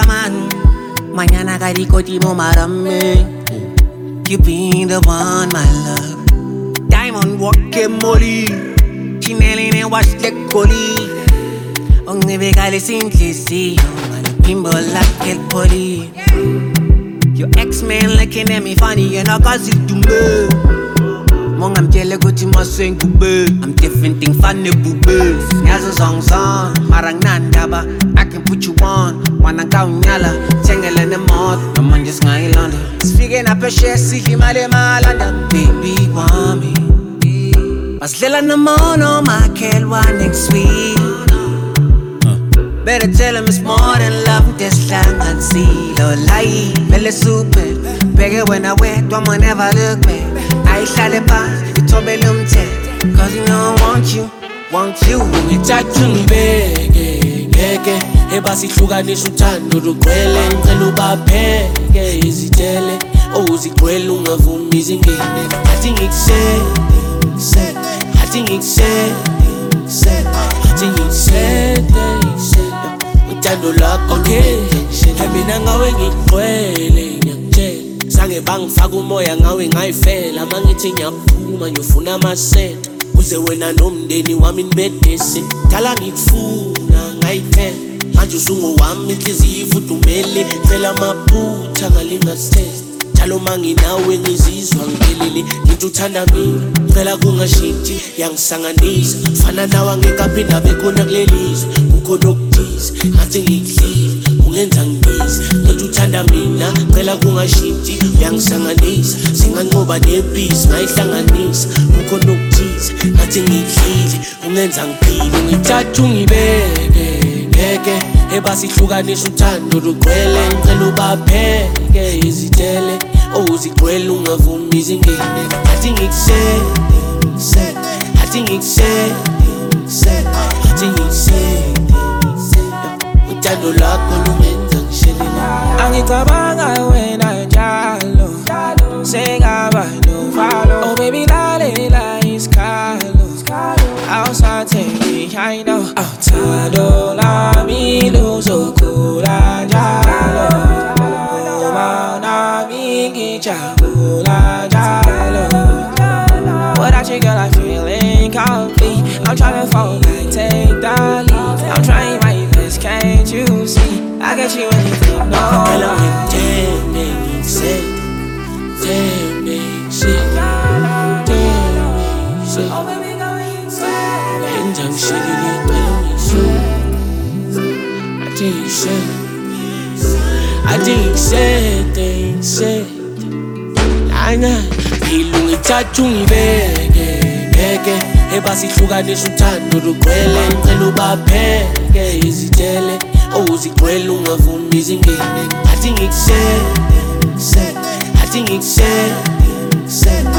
man. Mañana karikoti mo marami. You been the one, my love. Diamond walking molly. Chinelli and wash the coli. Only vegale simplicity. Bimbo like el poli. Your ex-man looking at me funny and I got it to me. Mong I'm jelly go to my sing bube. I'm different thing funny bube. Nyazo song marang nandaba. I can put you on. Wanna go nyala. Tangle in the mouth. No man just ngay London. Speaking up a share, see him at London. Baby want me. Mas lila na mo no makel one next week. Better tell him it's more than love. This lang and see lo lie. Belle super. Beg when I wait, don't man never look back. I shall pass, you told me cause you know I want you. Ngithatha ngibeke ebasi hlukanisa uthando lugcwele ngicela ubapheke izitele owuzigcwele ungavumi izingene athi ngikusete uthando lakho ngeke mina ngawe ngigcwele ngiyakutshela sange bangifaka umoya ngawe ngayifela mangithi ngiyaphuma ngiyofuna amasenta uze wena nomndeni wami nibedese dala ngikufuna ngayithela manje usungowami inhliziyo ifudumele phela amaphutha ngalingasitest njalo manginawe ngizizwa ngiphelele ngithi uthanda mina phela kungashintshi yangisanganisa fana nawe angekaphinda bekhona kulelizwe kukhona okuthize ngathi ngikudlile ungenza ngibize ngithi uthanda mina phela kungashintshi yangisanganisa singanqoba nebhizi ngayihlanganisa kukhona okuthize ngathi ngikudlile ungenza ngiphile ngithatha ungibeke ngeke ebasihlukanisa uthando lugcwele ngicela ubapheke izitele owuzigcwele ungavumi izingene athi ngikusete uthando lakho lungenza ngishelela angicabanga wena njalo sengaba novalo oh baby lalela isikhalo awusathengi I know awuthando lami luzokhula njalo uma nami ngijabula njalo without you girl I feel incomplete I'm trying to fall back take the lead I'm trying my best can't you see I get you anything no I think said ngithatha ungibeke ebasihlukanisa uthando lugcwele ngicela ubapheke izitele owuzigcwele ungavumi izingene athi ngikusete